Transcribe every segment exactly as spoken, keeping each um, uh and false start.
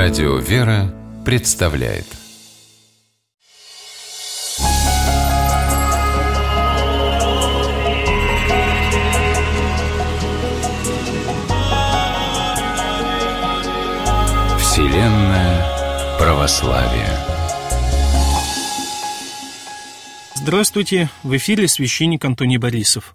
Радио «Вера» представляет Вселенная православия. Здравствуйте! В эфире священник Антоний Борисов.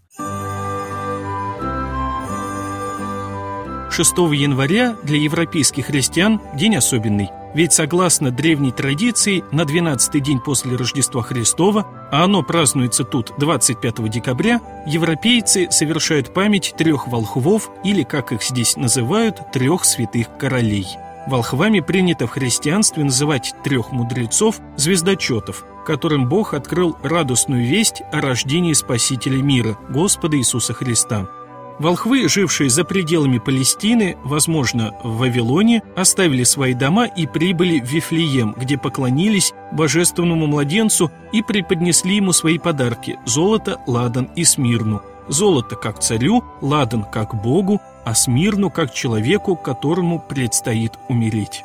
шестого января для европейских христиан день особенный, ведь согласно древней традиции на двенадцатый день после Рождества Христова, а оно празднуется тут двадцать пятого декабря, европейцы совершают память трех волхвов, или, как их здесь называют, трех святых королей. Волхвами принято в христианстве называть трех мудрецов, звездочетов, которым Бог открыл радостную весть о рождении Спасителя мира, Господа Иисуса Христа. Волхвы, жившие за пределами Палестины, возможно, в Вавилоне, оставили свои дома и прибыли в Вифлеем, где поклонились божественному младенцу и преподнесли ему свои подарки – золото, ладан и смирну. Золото как царю, ладан как Богу, а смирну как человеку, которому предстоит умереть.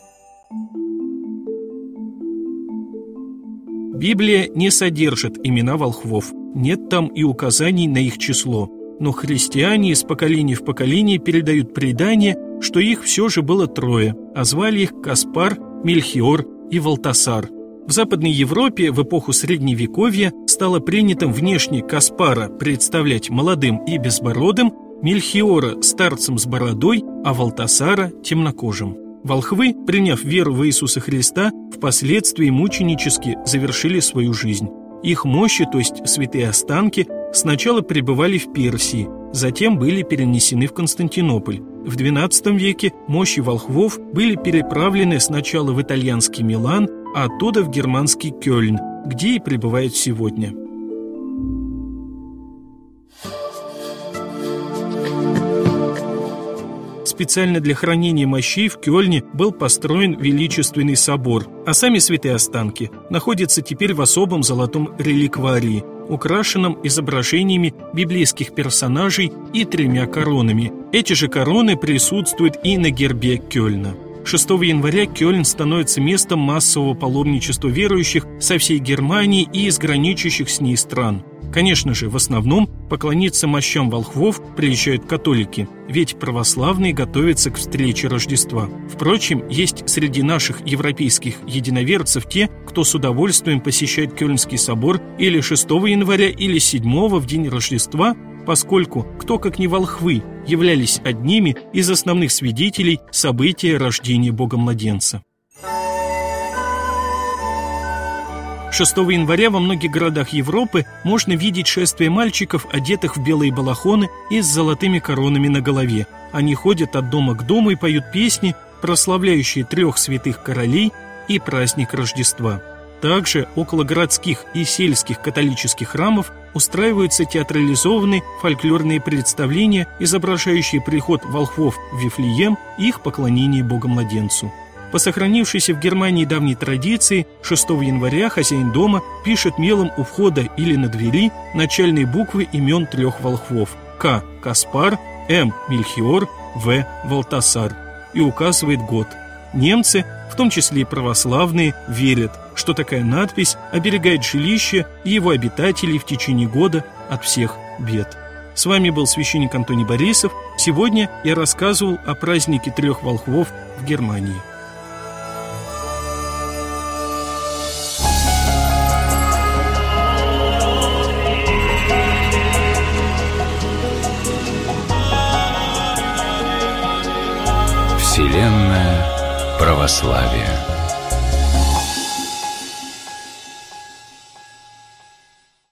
Библия не содержит имена волхвов, нет там и указаний на их число. Но христиане из поколения в поколение передают предание, что их все же было трое, а звали их Каспар, Мельхиор и Валтасар. В Западной Европе в эпоху Средневековья стало принятым внешне Каспара представлять молодым и безбородым, Мельхиора – старцем с бородой, а Валтасара – темнокожим. Волхвы, приняв веру в Иисуса Христа, впоследствии мученически завершили свою жизнь. Их мощи, то есть святые останки, сначала пребывали в Персии, затем были перенесены в Константинополь. В двенадцатом веке мощи волхвов были переправлены сначала в итальянский Милан, а оттуда в германский Кёльн, где и пребывают сегодня. Специально для хранения мощей в Кёльне был построен величественный собор, а сами святые останки находятся теперь в особом золотом реликварии, украшенном изображениями библейских персонажей и тремя коронами. Эти же короны присутствуют и на гербе Кёльна. шестого января Кёльн становится местом массового паломничества верующих со всей Германии и из граничащих с ней стран. Конечно же, в основном поклониться мощам волхвов приезжают католики, ведь православные готовятся к встрече Рождества. Впрочем, есть среди наших европейских единоверцев те, кто с удовольствием посещает Кёльнский собор или шестого января, или седьмого в день Рождества, поскольку кто, как не волхвы, являлись одними из основных свидетелей события рождения Бога-младенца. шестого января во многих городах Европы можно видеть шествие мальчиков, одетых в белые балахоны и с золотыми коронами на голове. Они ходят от дома к дому и поют песни, прославляющие трех святых королей и праздник Рождества. Также около городских и сельских католических храмов устраиваются театрализованные фольклорные представления, изображающие приход волхвов в Вифлеем и их поклонение Богу-младенцу. По сохранившейся в Германии давней традиции, шестого января хозяин дома пишет мелом у входа или на двери начальные буквы имен трех волхвов – К – Каспар, М – Мельхиор, В – Валтасар и указывает год. Немцы, в том числе и православные, верят, что такая надпись оберегает жилище и его обитателей в течение года от всех бед. С вами был священник Антоний Борисов. Сегодня я рассказывал о празднике трех волхвов в Германии. Вселенная православия.